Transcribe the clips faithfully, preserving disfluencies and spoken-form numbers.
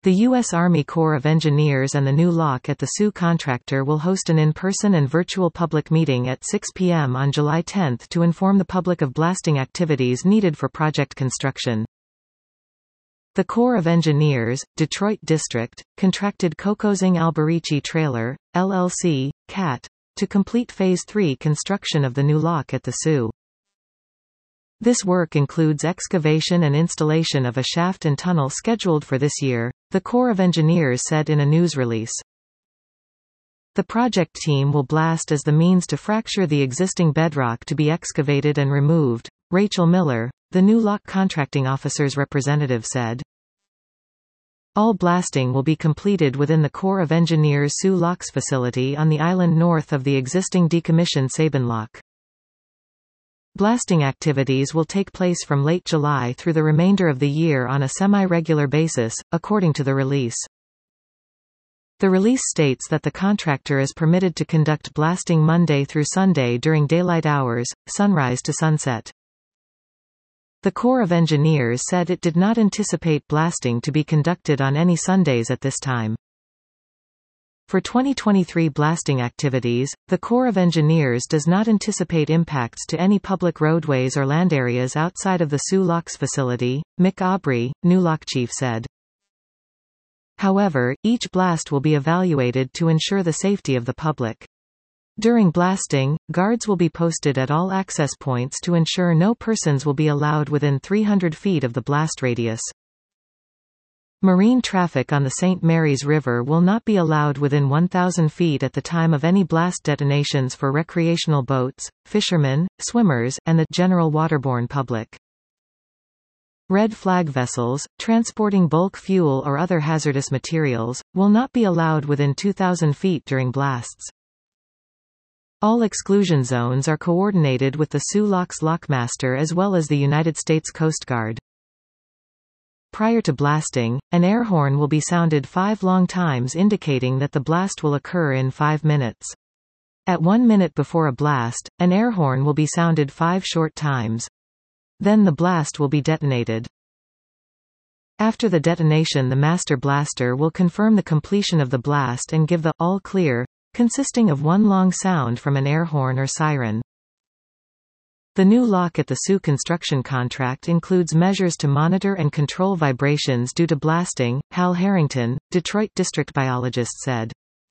The U S Army Corps of Engineers and the new lock at the Sioux contractor will host an in-person and virtual public meeting at six p m on July tenth to inform the public of blasting activities needed for project construction. The Corps of Engineers, Detroit District, contracted Kokosing Alberici Trailer, L L C, C A T, to complete Phase three construction of the new lock at the Sioux. This work includes excavation and installation of a shaft and tunnel scheduled for this year, the Corps of Engineers said in a news release. The project team will blast as the means to fracture the existing bedrock to be excavated and removed, Rachel Miller, the new lock contracting officer's representative said. All blasting will be completed within the Corps of Engineers Sioux Locks facility on the island north of the existing decommissioned Sabin Lock. Blasting activities will take place from late July through the remainder of the year on a semi-regular basis, according to the release. The release states that the contractor is permitted to conduct blasting Monday through Sunday during daylight hours, sunrise to sunset. The Corps of Engineers said it did not anticipate blasting to be conducted on any Sundays at this time. For twenty twenty-three blasting activities, the Corps of Engineers does not anticipate impacts to any public roadways or land areas outside of the Sioux Locks facility, Mick Aubrey, new lock chief said. However, each blast will be evaluated to ensure the safety of the public. During blasting, guards will be posted at all access points to ensure no persons will be allowed within three hundred feet of the blast radius. Marine traffic on the Saint Mary's River will not be allowed within one thousand feet at the time of any blast detonations for recreational boats, fishermen, swimmers, and the general waterborne public. Red flag vessels, transporting bulk fuel or other hazardous materials, will not be allowed within two thousand feet during blasts. All exclusion zones are coordinated with the Sioux Locks Lockmaster as well as the United States Coast Guard. Prior to blasting, an air horn will be sounded five long times indicating that the blast will occur in five minutes. At one minute before a blast, an air horn will be sounded five short times. Then the blast will be detonated. After the detonation, the master blaster will confirm the completion of the blast and give the all clear, consisting of one long sound from an air horn or siren. The new lock at the Sioux construction contract includes measures to monitor and control vibrations due to blasting, Hal Harrington, Detroit district biologist said.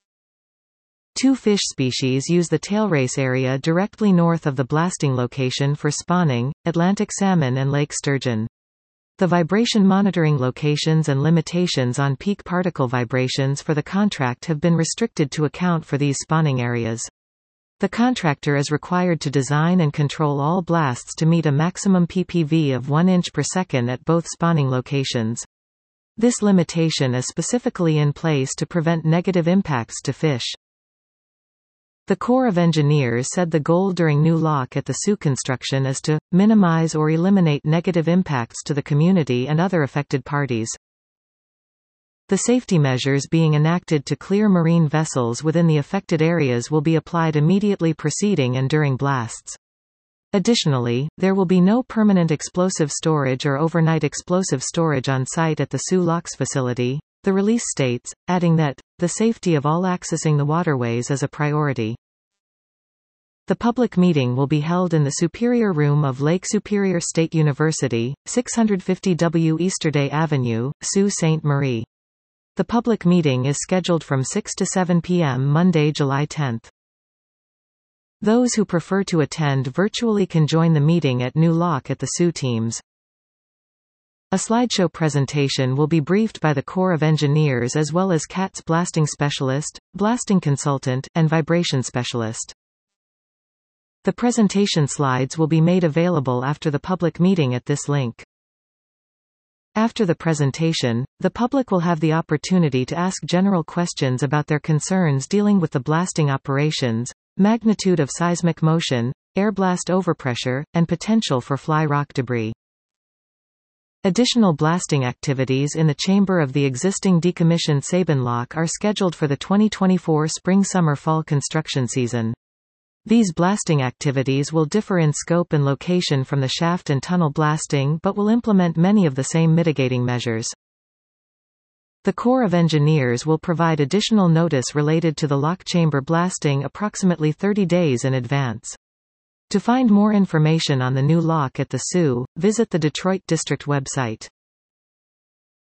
Two fish species use the tailrace area directly north of the blasting location for spawning, Atlantic salmon and lake sturgeon. The vibration monitoring locations and limitations on peak particle vibrations for the contract have been restricted to account for these spawning areas. The contractor is required to design and control all blasts to meet a maximum P P V of one inch per second at both spawning locations. This limitation is specifically in place to prevent negative impacts to fish. The Corps of Engineers said the goal during new lock at the Sioux construction is to minimize or eliminate negative impacts to the community and other affected parties. The safety measures being enacted to clear marine vessels within the affected areas will be applied immediately preceding and during blasts. Additionally, there will be no permanent explosive storage or overnight explosive storage on site at the Sioux Locks facility, the release states, adding that, the safety of all accessing the waterways is a priority. The public meeting will be held in the Superior Room of Lake Superior State University, six fifty W Easterday Avenue, Sault Ste. Marie. The public meeting is scheduled from six to seven p m Monday, July tenth. Those who prefer to attend virtually can join the meeting at New Lock at the Sioux teams. A slideshow presentation will be briefed by the Corps of Engineers as well as C A T's blasting specialist, blasting consultant, and vibration specialist. The presentation slides will be made available after the public meeting at this link. After the presentation, the public will have the opportunity to ask general questions about their concerns dealing with the blasting operations, magnitude of seismic motion, air blast overpressure, and potential for fly rock debris. Additional blasting activities in the chamber of the existing decommissioned Sabin Lock are scheduled for the twenty twenty-four spring-summer-fall construction season. These blasting activities will differ in scope and location from the shaft and tunnel blasting but will implement many of the same mitigating measures. The Corps of Engineers will provide additional notice related to the lock chamber blasting approximately thirty days in advance. To find more information on the new lock at the S U, visit the Detroit District website.